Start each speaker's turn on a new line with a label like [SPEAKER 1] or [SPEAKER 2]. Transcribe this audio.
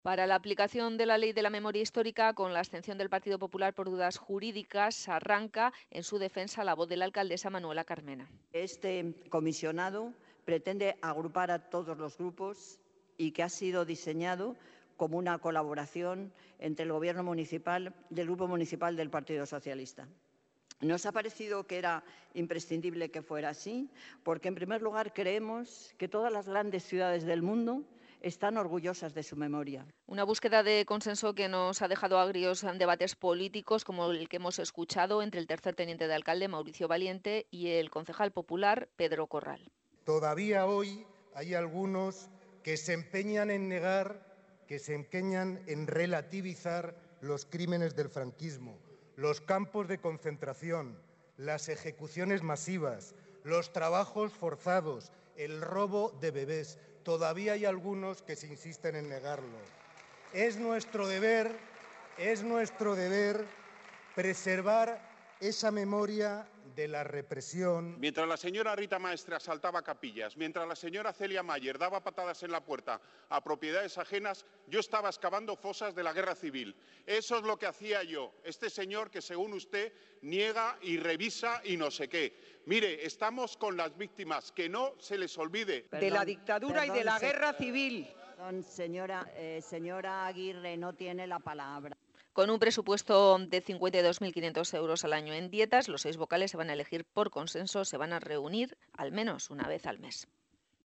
[SPEAKER 1] Para la aplicación de la Ley de la Memoria Histórica, con la abstención del Partido Popular por dudas jurídicas, arranca en su defensa la voz de la alcaldesa Manuela Carmena.
[SPEAKER 2] Este comisionado pretende agrupar a todos los grupos y que ha sido diseñado como una colaboración entre el Gobierno municipal y el Grupo Municipal del Partido Socialista. Nos ha parecido que era imprescindible que fuera así, porque en primer lugar creemos que todas las grandes ciudades del mundo están orgullosas de su memoria.
[SPEAKER 1] Una búsqueda de consenso que nos ha dejado agrios debates políticos, como el que hemos escuchado entre el tercer teniente de alcalde, Mauricio Valiente, y el concejal popular, Pedro Corral.
[SPEAKER 3] Todavía hoy hay algunos que se empeñan en negar, que se empeñan en relativizar los crímenes del franquismo, los campos de concentración, las ejecuciones masivas, los trabajos forzados, el robo de bebés. Todavía hay algunos que se insisten en negarlo. Es nuestro deber preservar esa memoria de la represión.
[SPEAKER 4] Mientras la señora Rita Maestre asaltaba capillas, mientras la señora Celia Mayer daba patadas en la puerta a propiedades ajenas, yo estaba excavando fosas de la guerra civil. Eso es lo que hacía yo. Este señor que, según usted, niega y revisa y no sé qué. Mire, estamos con las víctimas, que no se les olvide.
[SPEAKER 5] De la dictadura y de la guerra civil.
[SPEAKER 2] Señora Aguirre, no tiene la palabra.
[SPEAKER 1] Con un presupuesto de 52.500 euros al año en dietas, los 6 vocales se van a elegir por consenso, se van a reunir al menos una vez al mes.